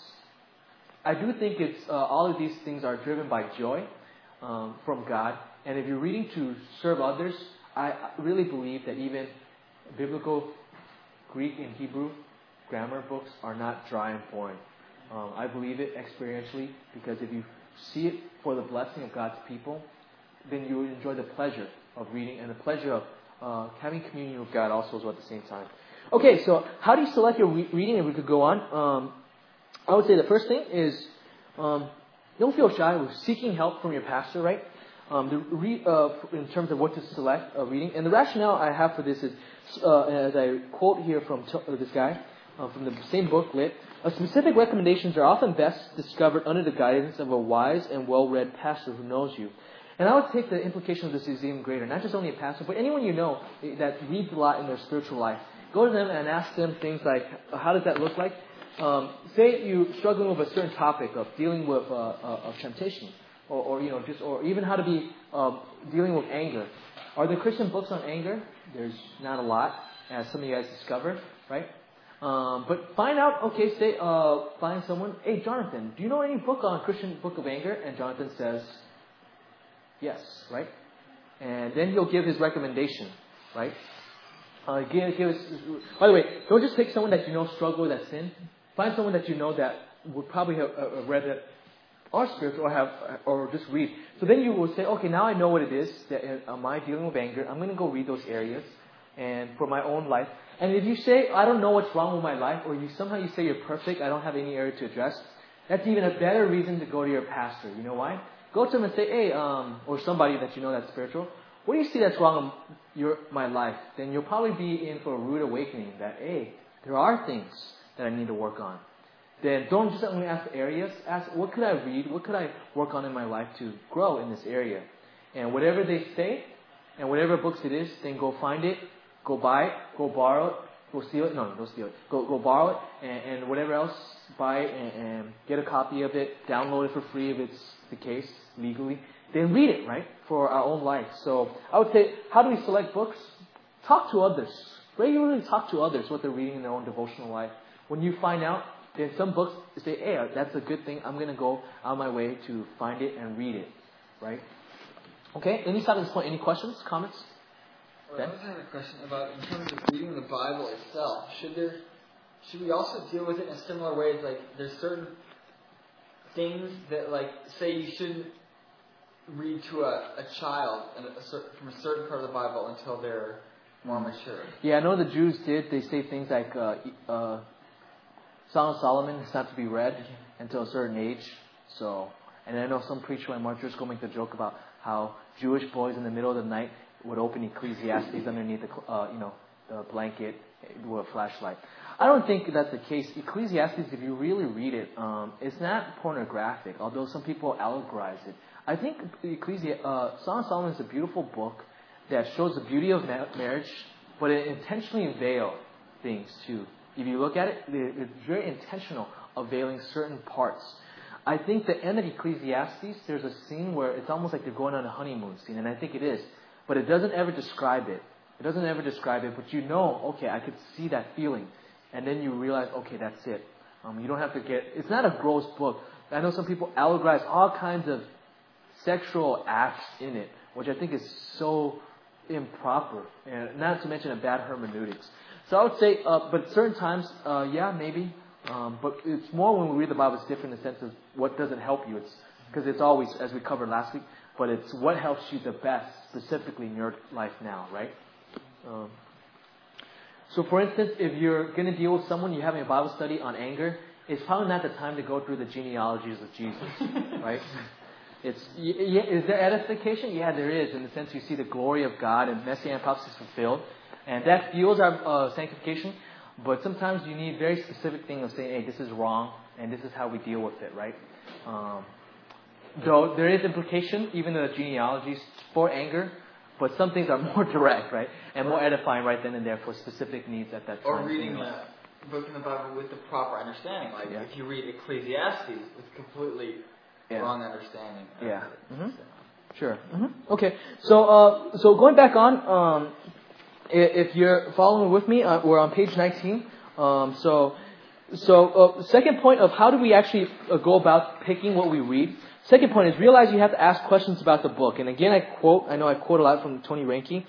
I do think it's uh, all of these things are driven by joy um, from God. And if you're reading to serve others, I really believe that even biblical Greek and Hebrew grammar books are not dry and boring. Um, I believe it experientially because if you see it for the blessing of God's people, then you will enjoy the pleasure of reading and the pleasure of uh, having communion with God also as well at the same time. Okay, so how do you select your re- reading? If we could go on, um, I would say the first thing is um, don't feel shy with seeking help from your pastor, right? Um, the re- uh, in terms of what to select uh, reading. And the rationale I have for this is, uh, as I quote here from t- uh, this guy, uh, from the same book, Lit, uh, specific recommendations are often best discovered under the guidance of a wise and well-read pastor who knows you. And I would take the implication of this is even greater. Not just only a pastor, but anyone you know that reads a lot in their spiritual life. Go to them and ask them things like, how does that look like? Um, say you're struggling with a certain topic of dealing with uh, uh, of temptation. Or, or you know, just or even how to be um, dealing with anger. Are there Christian books on anger? There's not a lot, as some of you guys discovered, right? Um, but find out. Okay, say uh, find someone. Hey, Jonathan, do you know any book on Christian book of anger? And Jonathan says, yes, right? And then he'll give his recommendation, right? Uh, give, give us, by the way, don't just pick someone that you know struggle with that sin. Find someone that you know that would probably have uh, read it. Or spiritual, or have, or just read. So then you will say, okay, now I know what it is. That am I dealing with anger? I'm going to go read those areas, and for my own life. And if you say, I don't know what's wrong with my life, or you somehow you say you're perfect, I don't have any area to address. That's even a better reason to go to your pastor. You know why? Go to him and say, hey, um, or somebody that you know that's spiritual. What do you see that's wrong in your my life? Then you'll probably be in for a rude awakening. That hey, there are things that I need to work on. Then don't just only ask areas. Ask, what could I read? What could I work on in my life to grow in this area? And whatever they say, and whatever books it is, then go find it, go buy it, go borrow it, go steal it. No, don't steal it. Go go borrow it, and, and whatever else, buy it and, and get a copy of it. Download it for free if it's the case, legally. Then read it, right, for our own life. So I would say, how do we select books? Talk to others. Regularly talk to others what they're reading in their own devotional life. When you find out, then some books say, hey, that's a good thing. I'm going to go on my way to find it and read it. Right? Okay? Any side at this point, any questions, comments? Well, I also have a question about in terms of reading the Bible itself. Should there, should we also deal with it in similar ways? Like, there's certain things that, like, say you shouldn't read to a, a child in a, a certain, from a certain part of the Bible until they're more mature. Yeah, I know the Jews did. They say things like, uh, uh, Song of Solomon is not to be read until a certain age. So, and I know some preacher like Mark Driscoll make the joke about how Jewish boys in the middle of the night would open Ecclesiastes underneath the, uh, you know, the blanket with a flashlight. I don't think that's the case. Ecclesiastes, if you really read it, um, it's not pornographic, although some people allegorize it. I think Ecclesi- uh, Song of Solomon is a beautiful book that shows the beauty of ma- marriage, but it intentionally veils things too. If you look at it, it's very intentional of veiling certain parts. I think the end of Ecclesiastes, there's a scene where it's almost like they're going on a honeymoon scene, and I think it is. But it doesn't ever describe it. It doesn't ever describe it, but you know, okay, I could see that feeling. And then you realize, okay, that's it. Um, you don't have to get... It's not a gross book. I know some people allegorize all kinds of sexual acts in it, which I think is so improper, and not to mention a bad hermeneutics. So I would say, uh, but certain times, uh, yeah, maybe. Um, but it's more when we read the Bible, it's different in the sense of what doesn't help you. It's because it's always, as we covered last week, but it's what helps you the best, specifically in your life now, right? Um, so for instance, if you're going to deal with someone, you're having a Bible study on anger, it's probably not the time to go through the genealogies of Jesus, right? It's, yeah, is there edification? Yeah, there is, in the sense you see the glory of God and Messianic prophecies fulfilled. And that fuels our uh, sanctification. But sometimes you need very specific things of saying, hey, this is wrong, and this is how we deal with it, right? Um, though there is implication, even in the genealogies, for anger, but some things are more direct, right? And more edifying right then and there for specific needs at that time. Or reading the book in the Bible with the proper understanding. Like, yeah. If you read Ecclesiastes with completely yeah. wrong understanding. Yeah. Mm-hmm. Sure. Mm-hmm. Okay. So, uh, so going back on... Um, If you're following with me, uh, we're on page nineteen. Um, so, so uh, second point of how do we actually uh, go about picking what we read? Second point is realize you have to ask questions about the book. And again, I quote, I know I quote a lot from Tony Reinke.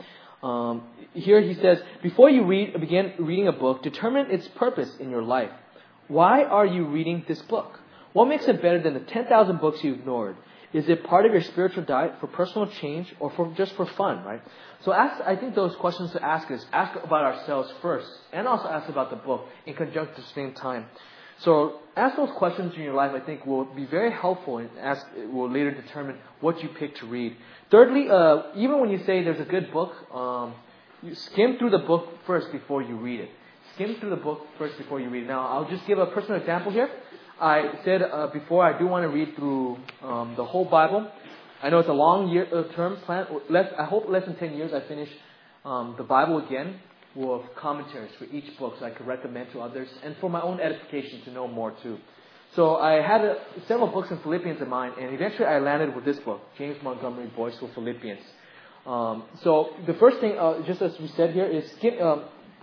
Um, here he says, before you read, begin reading a book, determine its purpose in your life. Why are you reading this book? What makes it better than the ten thousand books you ignored? Is it part of your spiritual diet for personal change or for just for fun, right? So ask, I think those questions to ask is ask about ourselves first and also ask about the book in conjunction at the same time. So ask those questions in your life, I think, will be very helpful and ask, will later determine what you pick to read. Thirdly, uh, even when you say there's a good book, um, you skim through the book first before you read it. Skim through the book first before you read it. Now, I'll just give a personal example here. I said uh, before I do want to read through um, the whole Bible. I know it's a long year uh, term plan. Less, I hope less than ten years I finish um, the Bible again with commentaries for each book so I could recommend to others and for my own edification to know more too. So I had a, several books in Philippians in mind, and eventually I landed with this book, James Montgomery Boyce for Philippians. Um, so the first thing, uh, just as we said here, is skim, um,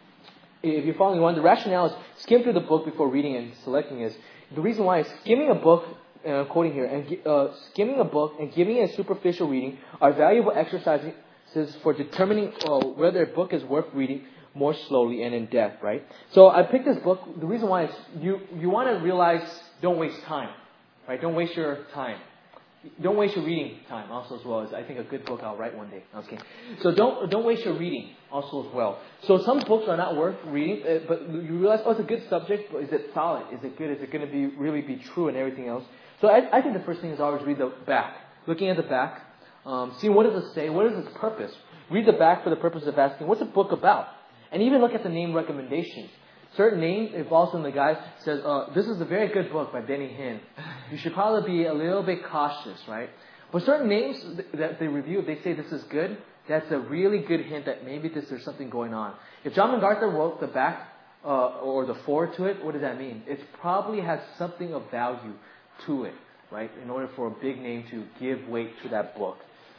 if you're following one, the rationale is skim through the book before reading and selecting is, the reason why is skimming a book, uh, quoting here, and uh, skimming a book and giving it a superficial reading are valuable exercises for determining uh, whether a book is worth reading more slowly and in depth, right? So I picked this book. The reason why is you, you want to realize, don't waste time, right? Don't waste your time. Don't waste your reading time also as well. As I think a good book I'll write one day. Okay. So don't don't waste your reading also as well. So some books are not worth reading, uh, but you realize, oh, it's a good subject, but is it solid? Is it good? Is it going to be really be true and everything else? So I, I think the first thing is always read the back. Looking at the back, um, seeing what does it say, what is its purpose. Read the back for the purpose of asking, what's the book about? And even look at the name recommendations. Certain names, if also in the guide says, uh, this is a very good book by Benny Hinn. You should probably be a little bit cautious, right? But certain names that they review, if they say this is good, that's a really good hint that maybe this there's something going on. If John MacArthur wrote the back uh, or the foreword to it, what does that mean? It probably has something of value to it, right? In order for a big name to give weight to that book.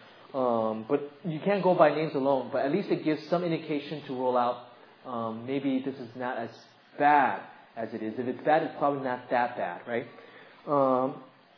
Um, but you can't go by names alone, but at least it gives some indication to roll out. Um, maybe this is not as bad as it is. If it's bad, it's probably not that bad, right? Um,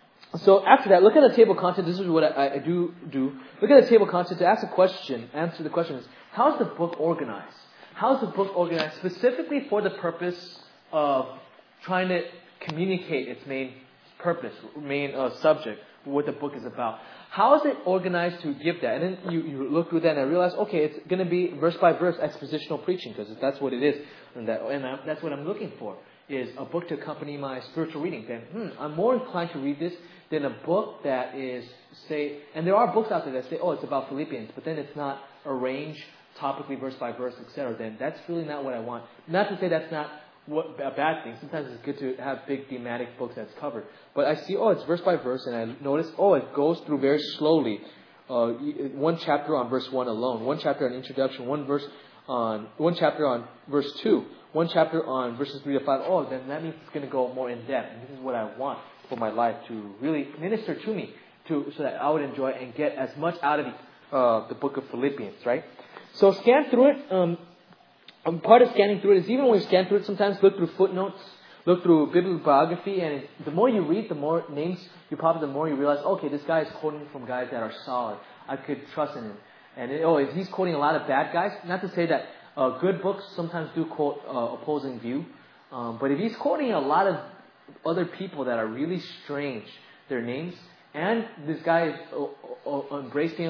so after that, look at the table of contents. This is what I, I do do. Look at the table of contents to ask a question. Answer the question is, how is the book organized? How is the book organized specifically for the purpose of trying to communicate its main purpose, main uh, subject, what the book is about? How is it organized to give that? And then you, you look through that and I realize, okay, it's going to be verse by verse expositional preaching because that's what it is. And, that, and I, that's what I'm looking for, is a book to accompany my spiritual reading. Then, hmm, I'm more inclined to read this than a book that is, say, and there are books out there that say, oh, it's about Philippians, but then it's not arranged topically verse by verse, et cetera. Then that's really not what I want. Not to say that's not what a bad thing. Sometimes it's good to have big thematic books that's covered. But I see, oh, it's verse by verse, and I notice, oh, it goes through very slowly. Uh, one chapter on verse one alone, one chapter on introduction, one verse on one chapter on verse two, one chapter on verses three to five. Oh, then that means it's going to go more in depth. And this is what I want for my life, to really minister to me, to so that I would enjoy and get as much out of uh, the book of Philippians, right? So scan through it. Um, Um, part of scanning through it is even when you scan through it, sometimes look through footnotes, look through bibliography, and it, the more you read, the more names you pop up, the more you realize, okay, this guy is quoting from guys that are solid. I could trust in him. And it, oh, if he's quoting a lot of bad guys, not to say that uh, good books sometimes do quote uh, opposing view, um, but if he's quoting a lot of other people that are really strange, their names, and this guy is uh, uh, embracing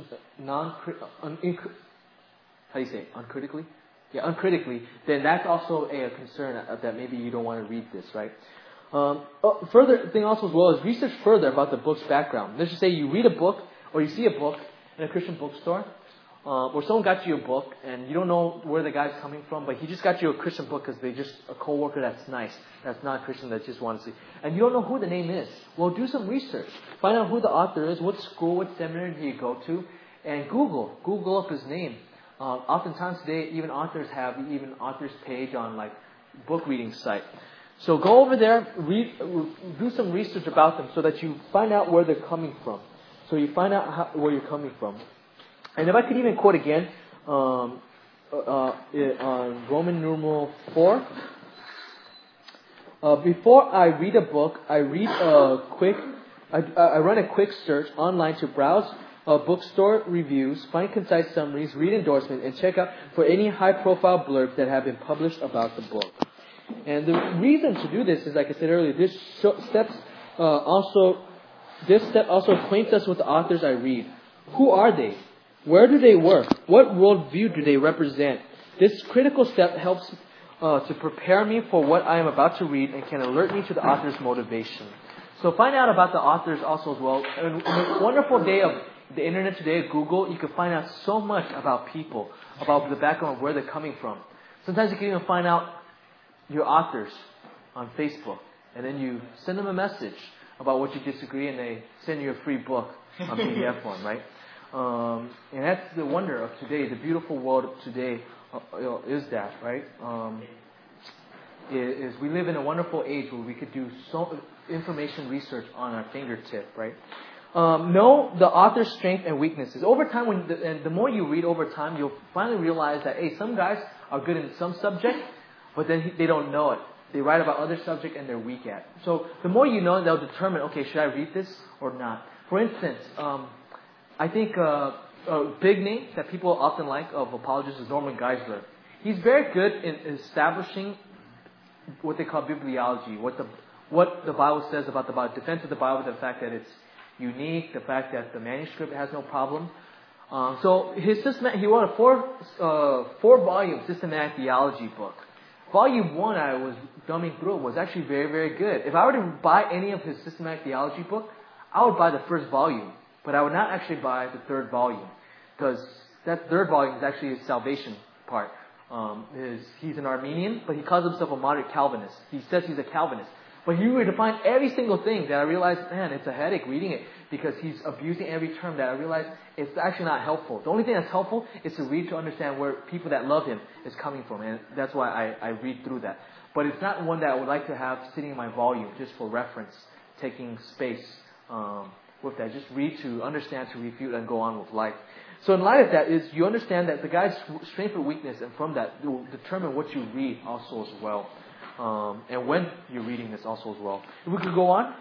non, un, inc- how do you say it? Uncritically? Yeah, uncritically, then that's also a, a concern that maybe you don't want to read this, right? Um, oh, further thing also as well is research further about the book's background. Let's just say you read a book or you see a book in a Christian bookstore, uh, or someone got you a book and you don't know where the guy's coming from, but he just got you a Christian book because they just a coworker that's nice, that's not Christian, that just wants to see, and you don't know who the name is. Well, do some research, find out who the author is, what school, what seminary did he go to, and Google, Google up his name. Uh, oftentimes today, even authors have even author's page on like book reading site. So go over there, read, do some research about them so that you find out where they're coming from. So you find out how, where you're coming from. And if I could even quote again um, uh, on Roman numeral four. Uh, before I read a book, I read a quick, I, I run a quick search online to browse uh, bookstore reviews, find concise summaries, read endorsements, and check out for any high-profile blurbs that have been published about the book. And the reason to do this is, like I said earlier, this steps uh, also this step also acquaints us with the authors I read. Who are they? Where do they work? What worldview do they represent? This critical step helps uh, to prepare me for what I am about to read and can alert me to the author's motivation. So find out about the authors also as well. In the wonderful day of the internet today, Google, you can find out so much about people, about the background of where they're coming from. Sometimes you can even find out your authors on Facebook, and then you send them a message about what you disagree, and they send you a free book on P D F form, right? Um, and that's the wonder of today. The beautiful world of today uh, is that, right? Um, is we live in a wonderful age where we could do so information research on our fingertip, right? Um, know the author's strengths and weaknesses. Over time, when the, and the more you read over time, you'll finally realize that, hey, some guys are good in some subject, but then he, they don't know it. They write about other subject and they're weak at. So the more you know, they'll determine, okay, should I read this or not? For instance, um, I think uh, a big name that people often like of apologists is Norman Geisler. He's very good in establishing what they call bibliology, what the what the Bible says about the Bible, defense of the Bible, the fact that it's unique, the fact that the manuscript has no problem. Um, so his system, he wrote a four uh, four volume systematic theology book. Volume one, I was thumbing through it, was actually very, very good. If I were to buy any of his systematic theology book, I would buy the first volume, but I would not actually buy the third volume, because that third volume is actually his salvation part. Um, is he's an Armenian, but he calls himself a moderate Calvinist. He says he's a Calvinist. But he would define every single thing that I realized, man, it's a headache reading it, because he's abusing every term that I realized it's actually not helpful. The only thing that's helpful is to read to understand where people that love him is coming from, and that's why I, I read through that. But it's not one that I would like to have sitting in my volume just for reference, taking space um, with that. Just read to understand, to refute, and go on with life. So in light of that is you understand that the guy's strength or weakness, and from that you will determine what you read also as well. Um, and when you're reading this also as well. If we could go on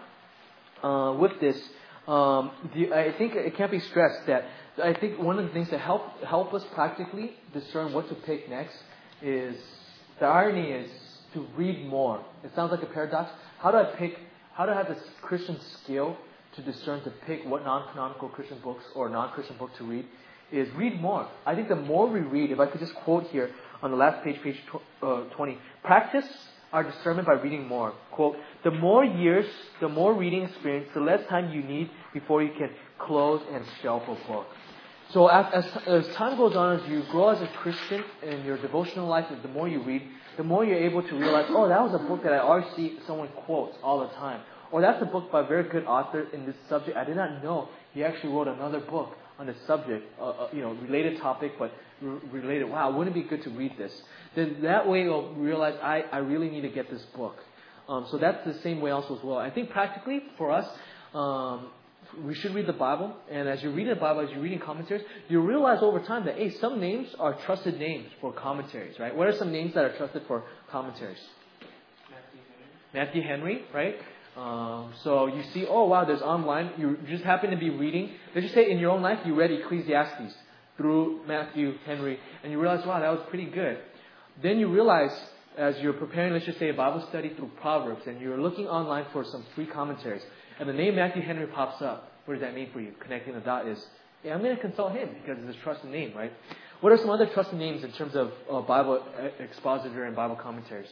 uh, with this, um, the, I think it can't be stressed that I think one of the things that help help us practically discern what to pick next is, the irony is to read more. It sounds like a paradox. How do I pick, how do I have this Christian skill to discern, to pick what non-canonical Christian books or non-Christian book to read? Is read more. I think the more we read, if I could just quote here on the last page, page twenty, practice our discernment by reading more. Quote, the more years, the more reading experience, the less time you need before you can close and shelf a book. So as, as, as time goes on, as you grow as a Christian in your devotional life, the more you read, the more you're able to realize, oh, that was a book that I already see someone quotes all the time. Or that's a book by a very good author in this subject. I did not know he actually wrote another book on this subject, uh, uh, you know, related topic, but r- related. Wow, wouldn't it be good to read this? Then that way you'll realize, I, I really need to get this book. Um, so that's the same way also as well. I think practically for us, um, we should read the Bible. And as you read the Bible, as you're reading commentaries, you realize over time that, hey, some names are trusted names for commentaries, right? What are some names that are trusted for commentaries? Matthew Henry. Matthew Henry, right? Um, so you see, oh wow, there's online. You just happen to be reading. Let's just say in your own life you read Ecclesiastes through Matthew Henry, and you realize, wow, that was pretty good. Then you realize, as you're preparing, let's just say a Bible study through Proverbs, and you're looking online for some free commentaries, and the name Matthew Henry pops up. What does that mean for you? Connecting the dot is, yeah, I'm going to consult him because it's a trusted name, right? What are some other trusted names in terms of uh, Bible expositor and Bible commentaries?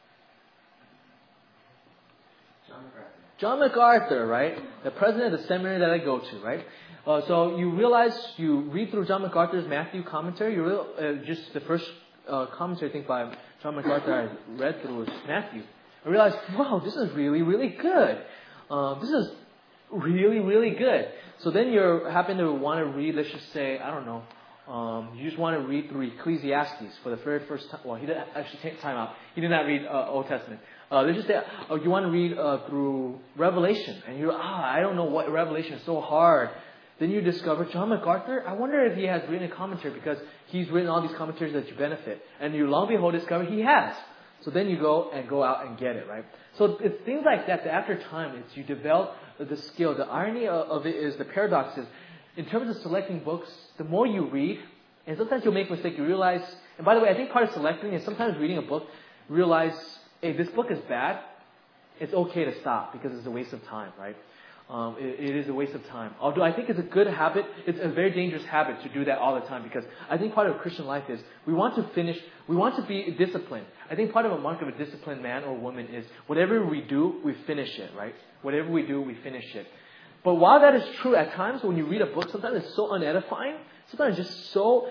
John MacArthur. John MacArthur, right? The president of the seminary that I go to, right? Uh, so you realize, you read through John MacArthur's Matthew commentary, you real, uh, just the first uh, commentary I think by John MacArthur I read through was Matthew. I realized, wow, this is really, really good. Uh, this is really, really good. So then you happen to want to read, let's just say, I don't know, um, you just want to read through Ecclesiastes for the very first time. Well, he didn't actually take time out. He did not read uh, Old Testament. Uh, let's just say uh, you want to read uh, through Revelation, and you're, ah, I don't know what Revelation is so hard. Then you discover John MacArthur. I wonder if he has written a commentary, because he's written all these commentaries that you benefit. And you long behold discover he has. So then you go and go out and get it, right? So it's things like that that after time, it's you develop the skill. The irony of it is, the paradox is, in terms of selecting books, the more you read, and sometimes you'll make a mistake, you realize, and by the way, I think part of selecting is sometimes reading a book, realize, hey, this book is bad, it's okay to stop because it's a waste of time, right? Um, it, it is a waste of time. Although I think it's a good habit, it's a very dangerous habit to do that all the time, because I think part of Christian life is we want to finish, we want to be disciplined. I think part of a mark of a disciplined man or woman is whatever we do, we finish it, right? Whatever we do, we finish it. But while that is true, at times when you read a book, sometimes it's so unedifying, sometimes it's just so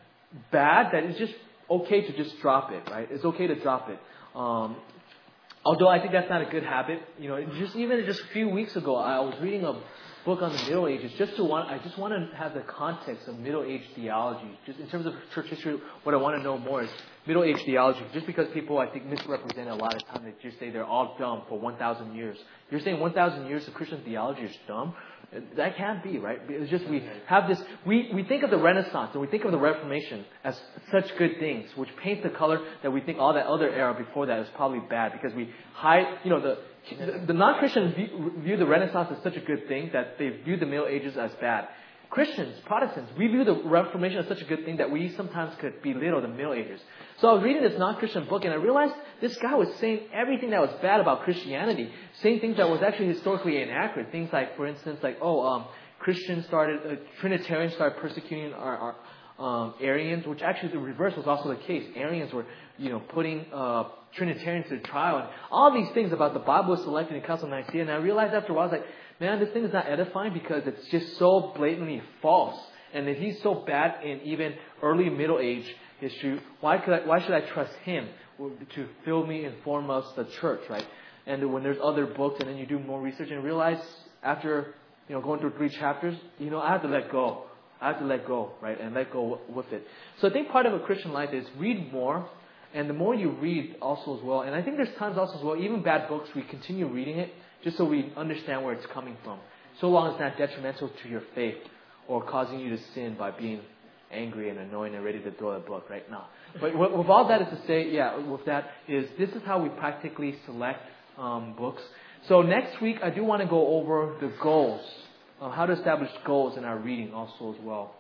bad that it's just okay to just drop it, right? It's okay to drop it. Um, Although I think that's not a good habit, you know, just even just a few weeks ago, I was reading a book on the Middle Ages. Just to want, I just want to have the context of Middle Age theology. Just in terms of church history, what I want to know more is Middle Age theology. Just because people, I think, misrepresent a lot of time, they just say they're all dumb for one thousand years. You're saying one thousand years of Christian theology is dumb? That can't be, right? It's just we have this, we, we think of the Renaissance and we think of the Reformation as such good things, which paint the color that we think all that other era before that is probably bad, because we hide, you know, the the, the non-Christians view, view the Renaissance as such a good thing that they view the Middle Ages as bad. Christians, Protestants, we view the Reformation as such a good thing that we sometimes could belittle the Middle Ages. So I was reading this non-Christian book and I realized this guy was saying everything that was bad about Christianity, saying things that was actually historically inaccurate. Things like, for instance, like, oh, um, Christians started, uh, Trinitarians started persecuting our, our um, Arians, which actually the reverse was also the case. Arians were, you know, putting uh, Trinitarians to trial, and all these things about the Bible was selected in Council of Nicaea. And I realized after a while, I was like, man, this thing is not edifying because it's just so blatantly false. And if he's so bad in even early Middle Age history, why could I, why should I trust him to fill me, inform us, the church, right? And when there's other books, and then you do more research and realize after, you know, going through three chapters, you know, I have to let go. I have to let go, right? And let go with it. So I think part of a Christian life is read more. And the more you read also as well, and I think there's times also as well, even bad books, we continue reading it just so we understand where it's coming from. So long as it's not detrimental to your faith or causing you to sin by being angry and annoying and ready to throw the book right now. But with all that is to say, yeah, with that is this is how we practically select um, books. So next week, I do want to go over the goals, uh, how to establish goals in our reading also as well.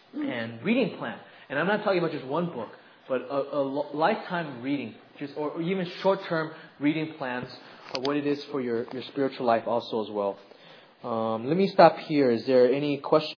And reading plan. And I'm not talking about just one book, but a, a lifetime reading, just or even short-term reading plans of what it is for your, your spiritual life also as well. Um, let me stop here. Is there any questions?